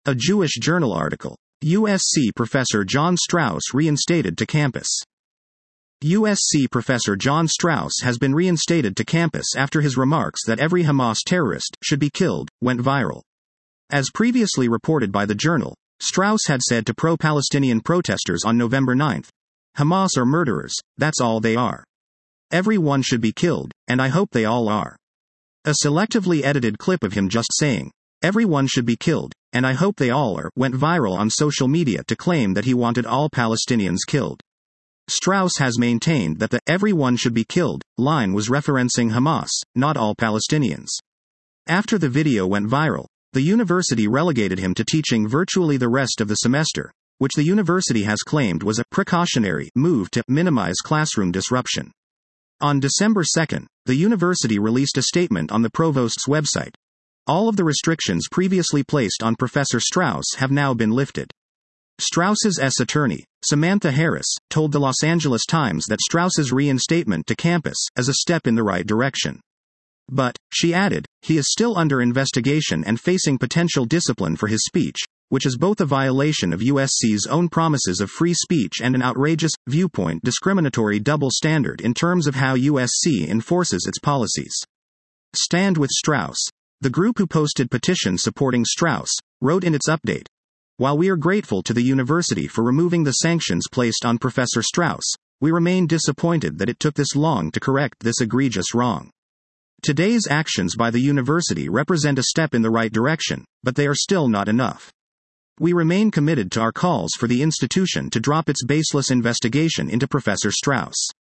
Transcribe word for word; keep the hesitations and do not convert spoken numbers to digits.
A Jewish Journal article. U S C professor John Strauss reinstated to campus. U S C professor John Strauss has been reinstated to campus after his remarks that every Hamas terrorist should be killed went viral. As previously reported by the Journal, Strauss had said to pro-Palestinian protesters on November ninth, "Hamas are murderers, that's all they are. Everyone should be killed, and I hope they all are." A selectively edited clip of him just saying, "Everyone should be killed, and I hope they all are," went viral on social media to claim that he wanted all Palestinians killed. Strauss has maintained that the "everyone should be killed" line was referencing Hamas, not all Palestinians. After the video went viral, the university relegated him to teaching virtually the rest of the semester, which the university has claimed was a precautionary move to minimize classroom disruption. On December second, the university released a statement on the provost's website. All of the restrictions previously placed on Professor Strauss have now been lifted. Strauss's S attorney, Samantha Harris, told the Los Angeles Times that Strauss's reinstatement to campus is a step in the right direction. But, she added, he is still under investigation and facing potential discipline for his speech, which is both a violation of U S C's own promises of free speech and an outrageous, viewpoint discriminatory double standard in terms of how U S C enforces its policies. Stand with Strauss. The group who posted petitions supporting Strauss wrote in its update, "While we are grateful to the university for removing the sanctions placed on Professor Strauss, we remain disappointed that it took this long to correct this egregious wrong. Today's actions by the university represent a step in the right direction, but they are still not enough. We remain committed to our calls for the institution to drop its baseless investigation into Professor Strauss."